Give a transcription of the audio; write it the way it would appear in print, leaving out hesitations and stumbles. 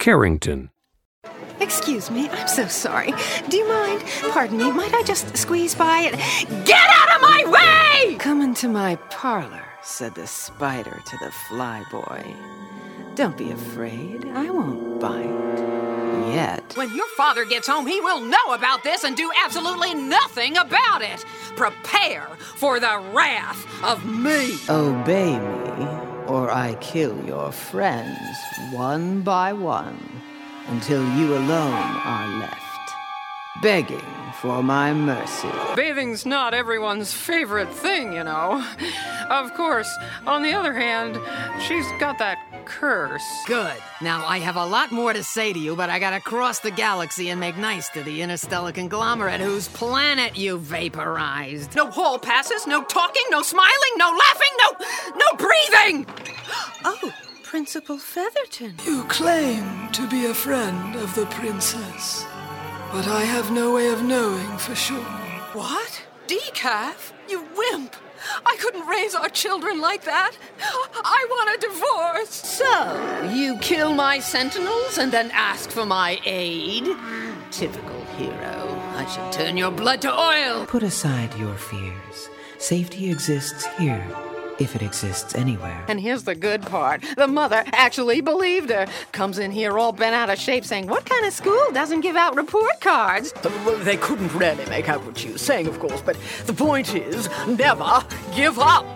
Carrington. Excuse me, I'm so sorry. Do you mind? Pardon me, might I just squeeze by and... Get out of my way! Come into my parlor, said the spider to the flyboy. Don't be afraid, I won't bite. Yet. When your father gets home, he will know about this and do absolutely nothing about it. Prepare for the wrath of me. Obey me, or I kill your friends one by one, until you alone are left, begging for my mercy. Bathing's not everyone's favorite thing, you know. Of course, on the other hand, she's got that curse. Good. Now, I have a lot more to say to you, but I gotta cross the galaxy and make nice to the interstellar conglomerate whose planet you vaporized. No hall passes, no talking, no smiling, no laughing, no breathing! Oh, Principal Featherton. You claim to be a friend of the princess, but I have no way of knowing for sure. What? Decaf? You wimp! I couldn't raise our children like that. I want a divorce. So, you kill my sentinels and then ask for my aid? Typical hero. I should turn your blood to oil. Put aside your fears. Safety exists here, if it exists anywhere. And here's the good part. The mother actually believed her. Comes in here all bent out of shape saying, what kind of school doesn't give out report cards? Well, they couldn't really make out what she was saying, of course, but the point is, never give up.